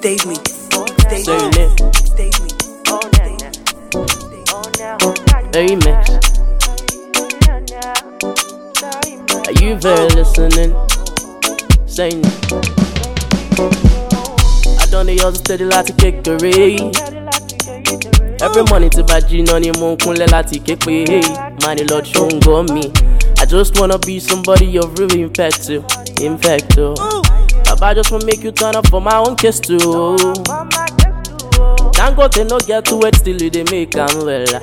Remix. Are you very listening? Saying I don't need yours steady láti kékeré. Every morning tí bá jí náà ni mo ń kúnlẹ̀ láti ké pé hey, money Lord ṣó ń gbọ́ mi. I just wanna be somebody of real impact too. Baba just wanna make you turn up for my own case too. Dangote no get to wait still you dey make am well.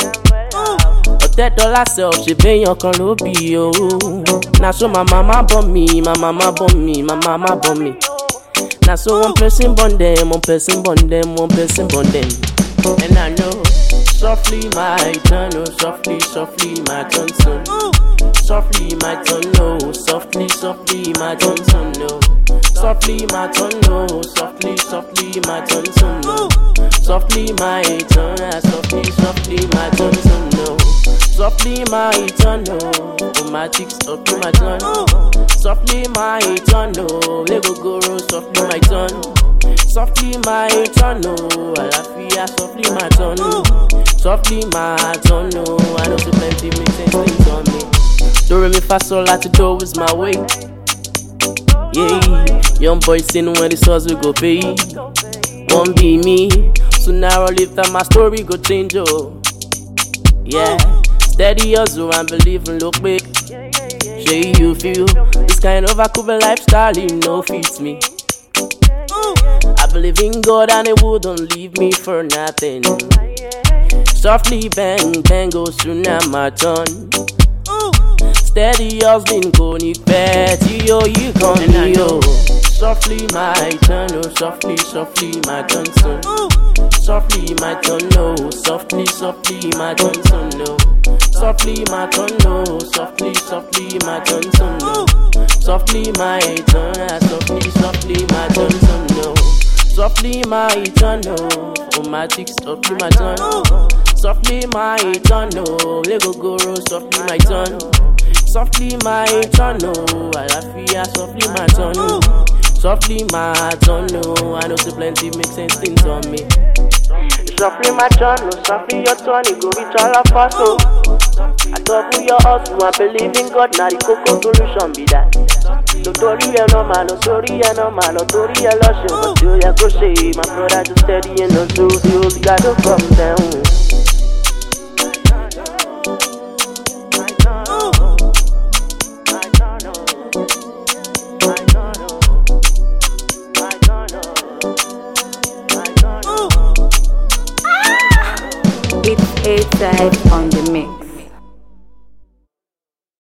$10 self, she pay your con lo be oh. Now so my mama born me, my mama born me, my mama born me. Now so one person born them, one person born them, one person born them. And I know softly my turn, oh softly, softly my turn son. Softly my turn, no, softly, softly my turn son, no. Softly my turn, no, softly, softly my turn son, no. Softly my turn, softly, softly my turn son, no. Softly my turn, no. Oh my chicks, softly my turn. Softly my turn, no. Lego guru, softly my turn. Softly my turn, no. Alafia, softly my turn. Softly my turn, no. I know so plenty make sense things on me. Do re mi fa sol la to do is my way. Yeah, young boy sin when the souls will go pay. Won't be me. Sooner or later my story go change, oh. Yeah, steady hustle and believe in look big. Say you feel this kind of a cool lifestyle, you know fits me. I believe in God and it wouldn't leave me for nothing. Softly bang, bang goes through now my turn. Steady hustling, conic petty, yo, you come me, yo. Softly my turn, oh, softly, softly my turn, son. Softly my turn, no, softly, softly my turn, son, no. Softly my turn, no, softly, softly my turn, son, no. Softly my turn, softly, softly my turn, son, no. Softly my turn, no. Oh my chicks, softly my turn. Softly my turn, no. Lego guru, softly my turn. Softly my turn, no. Alafia, softly my turn. Softly my turn, no. I know so plenty make sense things on me. Softly my turn, no. Softly your turn, it go reach all of us, oh. I double your hustle, I believe in God, now the cocoa solution be that. No tori no man, no sorry no man, no tori lotion, but you ya go say, my brother just steady and no so you gotta come down. It's A-Type on the mix.